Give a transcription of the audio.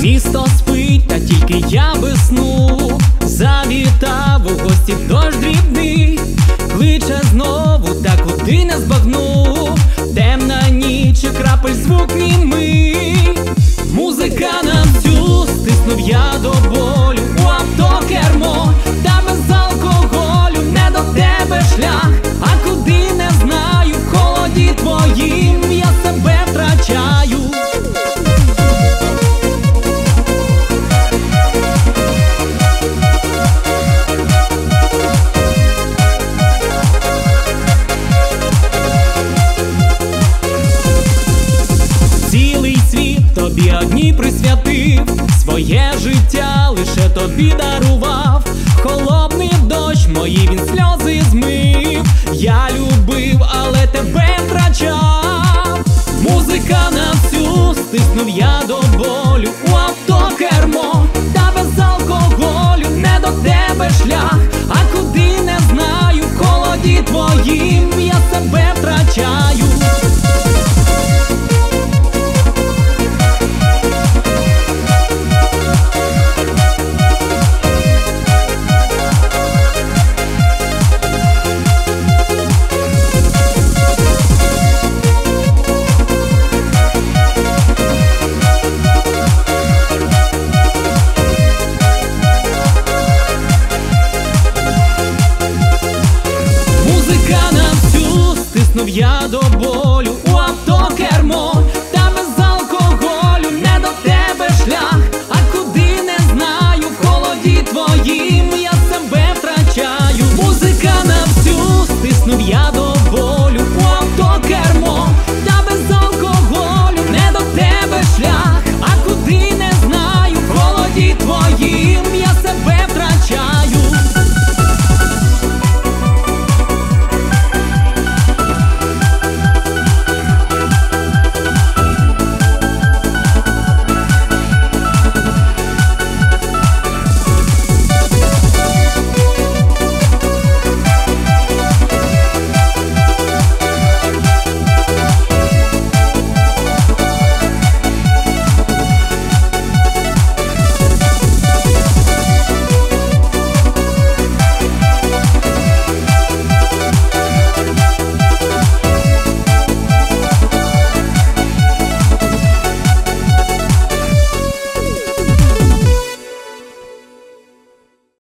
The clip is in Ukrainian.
Місто спить, та тільки я без сну. Завітав у гості дощ дрібний, кличе знову, та куди не збагну. Темна ніч і крапель звук німий. Музика на всю, стиснув я до болю у автокермо, та без алкоголю не до тебе шлях. А куди не знаю, в холоді твоїм я себе втрачаю. Цілий світ тобі одній присвятив, своє життя лише тобі дарував. Холодний дощ мої він сльози змив. Я любив, але тебе втрачав. Музика на всю, стиснув я до болю у автокермо, та без алкоголю не до тебе шлях. А куди не знаю, в холоді твоїм я себе втрачаю.